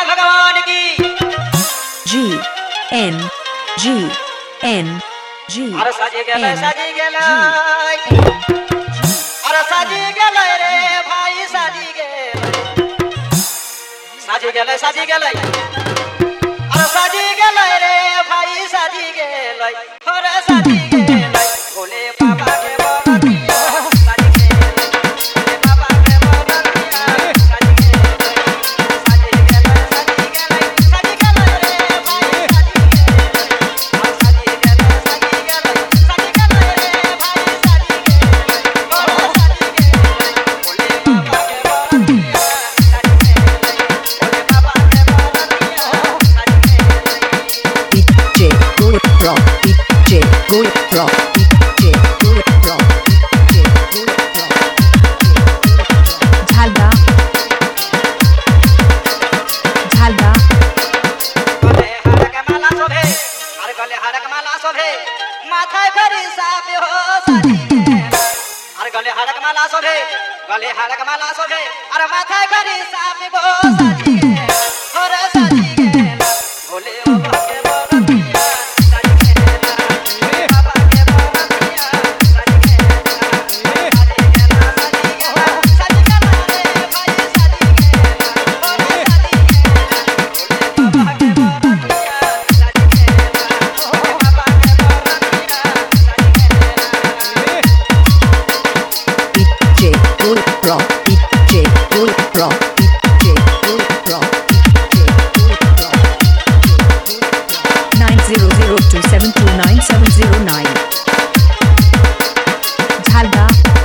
भगवान की। G अरे साजी गेलै अरे साजी गेलै रे भाई साजी गेलै अरे साजी गेलै रे भाई साजी गेलै अरे साजी गेलै भोले बाबा के बरतिया साजी गेलै भोले बाबा के बरतिया साजी गेलै रे भाई साजी गेलै साजी गेलै रे भाई साजी गेलै भोले बाबा के बरतिया साजी गेलै भोले बाबा के बरतिया साजी गेलै DJ Gold Rock झालदा गले हारक माला शोभे अरे गले हारक माला शोभे माथाय भरी साप हो साजी गेलै अरे गले हारक माला शोभे अरे माथाय भरी साप हो साजी गेलै अरे साजी गेलै भोले बाबा के बरतिया साजी गेलै भोले बाबा के बरतिया साजी गेलै साजी गेलै रे भाई साजी गेलै भोले साजी गेलै भोले बाबा के बरतिया साजी गेलै भोले बाबा के बरतिया साजी गेलै DJ Gold Rock 9002729709 झालदा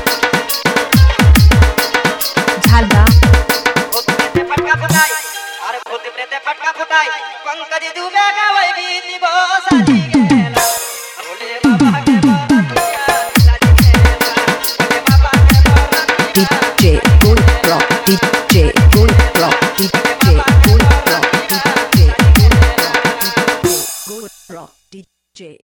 फटका फुटाई अरे भूत प्रेत फटका फुटाई पंकज दुबे गावे गीत गो साजी गेलै भोले बाबा के बरतिया साजी गेलै भोले बाबा के बरतिया DJ Gold Rock